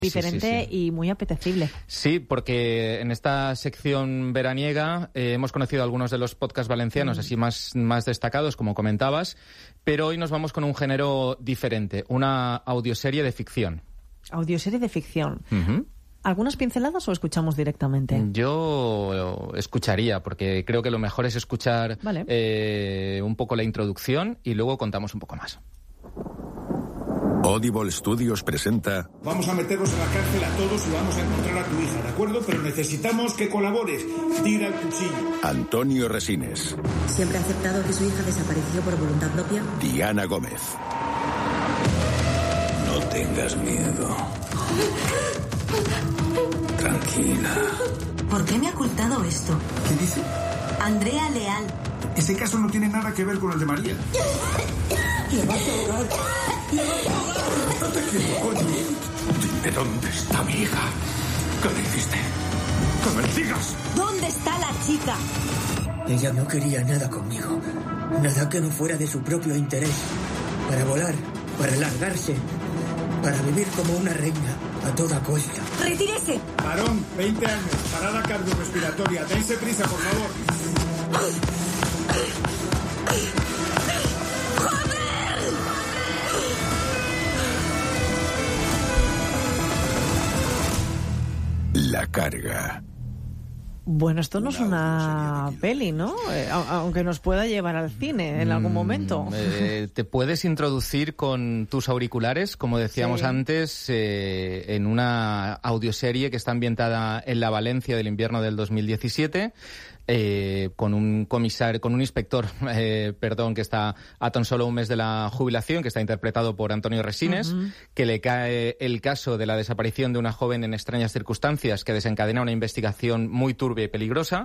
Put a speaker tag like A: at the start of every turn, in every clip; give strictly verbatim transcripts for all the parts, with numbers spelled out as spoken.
A: diferente
B: sí, sí, sí.
A: y muy apetecible.
B: Sí, porque en esta sección veraniega eh, hemos conocido algunos de los podcasts valencianos mm. así más, más destacados, como comentabas, pero hoy nos vamos con un género diferente, una audioserie de ficción.
A: Audioserie de ficción.
B: Uh-huh.
A: ¿Algunas pinceladas o escuchamos directamente?
B: Yo escucharía, porque creo que lo mejor es escuchar vale. eh, un poco la introducción y luego contamos un poco más.
C: Audible Studios presenta...
D: Vamos a meterlos en la cárcel a todos y vamos a encontrar a tu hija, ¿de acuerdo? Pero necesitamos que colabores. Tira el cuchillo.
C: Antonio Resines.
E: ¿Siempre ha aceptado que su hija desapareció por voluntad propia?
C: Diana Gómez.
F: No tengas miedo. Tranquila.
E: ¿Por qué me ha ocultado esto?
D: ¿Qué dice?
E: Andrea Leal.
D: Ese caso no tiene nada que ver con el de María.
F: ¡Le vas a ahogar! ¡Le vas a ahogar! ¡No te quiero, coño! Dime dónde está mi hija. ¿Qué le hiciste? ¡Que me digas!
E: ¿Dónde está la chica?
G: Ella no quería nada conmigo. Nada que no fuera de su propio interés. Para volar, para largarse, para vivir como una reina a toda costa.
E: ¡Retírese!
D: Varón, veinte años, parada cardiorrespiratoria. Dense prisa, por favor.
C: La carga.
A: Bueno, esto no es una peli, ¿no? Eh, aunque nos pueda llevar al cine en algún momento.
B: Mm, eh, te puedes introducir con tus auriculares, como decíamos sí. antes, eh, en una audioserie que está ambientada en la Valencia del invierno del dos mil diecisiete. Eh, con un comisario, con un inspector, eh, perdón, que está a tan solo un mes de la jubilación, que está interpretado por Antonio Resines, uh-huh. que le cae el caso de la desaparición de una joven en extrañas circunstancias que desencadena una investigación muy turbia y peligrosa.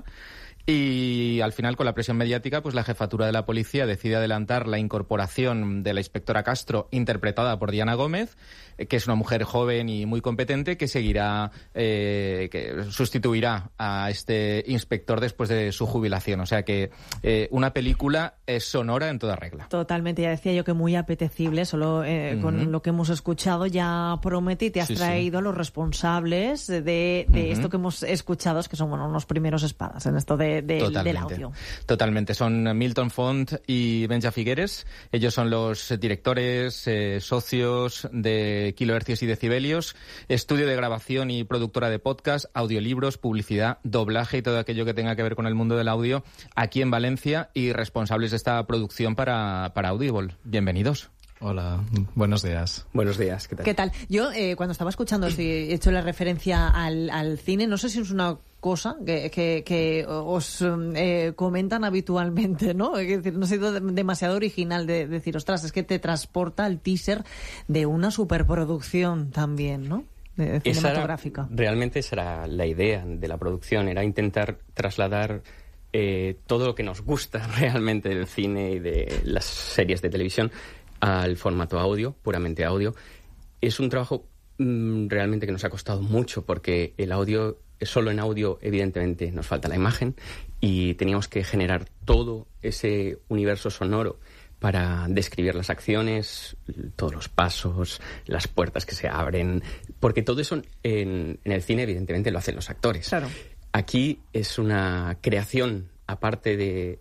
B: Y al final, con la presión mediática, pues la jefatura de la policía decide adelantar la incorporación de la inspectora Castro, interpretada por Diana Gómez, que es una mujer joven y muy competente, que seguirá, eh, que sustituirá a este inspector después de su jubilación. O sea que eh, una película es sonora en toda regla.
A: Totalmente, ya decía yo que muy apetecible, solo eh, uh-huh. con lo que hemos escuchado ya promete y te has sí, traído sí. a los responsables de, de uh-huh. esto que hemos escuchado, que son bueno, unos primeros espadas en esto de De, del audio.
B: Totalmente. Son Milton Font y Benja Figueres. Ellos son los directores, eh, socios de Kilohercios y Decibelios, estudio de grabación y productora de podcast, audiolibros, publicidad, doblaje y todo aquello que tenga que ver con el mundo del audio aquí en Valencia y responsables de esta producción para, para Audible. Bienvenidos.
H: Hola, buenos días.
I: Buenos días, ¿qué tal?
A: ¿Qué tal? Yo, eh, cuando estaba escuchando esto y he hecho la referencia al, al cine, no sé si es una cosa que, que, que os eh, comentan habitualmente, ¿no? Es decir, no ha sido demasiado original de, de decir, ostras, es que te transporta el teaser de una superproducción también, ¿no? De, de cinematográfica.
I: Esa era, realmente esa era la idea de la producción, era intentar trasladar eh, todo lo que nos gusta realmente del cine y de las series de televisión al formato audio, puramente audio. Es un trabajo mmm, realmente que nos ha costado mucho, porque el audio, solo en audio, evidentemente, nos falta la imagen y teníamos que generar todo ese universo sonoro para describir las acciones, todos los pasos, las puertas que se abren, porque todo eso en, en el cine, evidentemente, lo hacen los actores.
A: Claro.
I: Aquí es una creación, aparte de,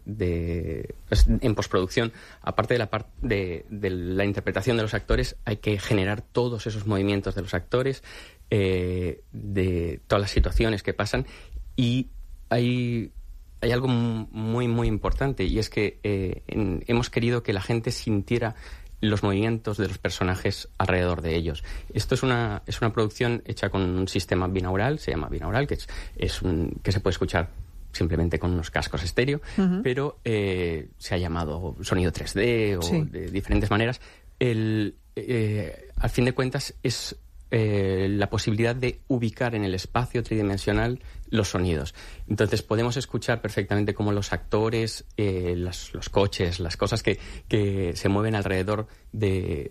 I: de en postproducción, aparte de la parte de, de la interpretación de los actores, hay que generar todos esos movimientos de los actores, eh, de todas las situaciones que pasan, y hay hay algo muy muy importante, y es que eh, en, hemos querido que la gente sintiera los movimientos de los personajes alrededor de ellos. Esto es una es una producción hecha con un sistema binaural, se llama binaural, que es, es un que se puede escuchar simplemente con unos cascos estéreo, uh-huh. pero eh, se ha llamado sonido tres D o sí. de diferentes maneras. El, eh, al fin de cuentas es eh, la posibilidad de ubicar en el espacio tridimensional los sonidos. Entonces podemos escuchar perfectamente cómo los actores, eh, las, los coches, las cosas que, que se mueven alrededor de,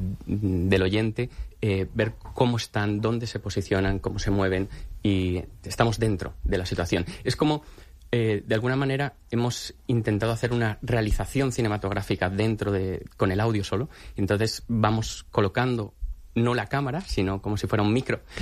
I: del oyente, eh, ver cómo están, dónde se posicionan, cómo se mueven, y estamos dentro de la situación. Es como, eh, de alguna manera, hemos intentado hacer una realización cinematográfica dentro de, con el audio solo. Entonces vamos colocando no la cámara, sino como si fuera un micro.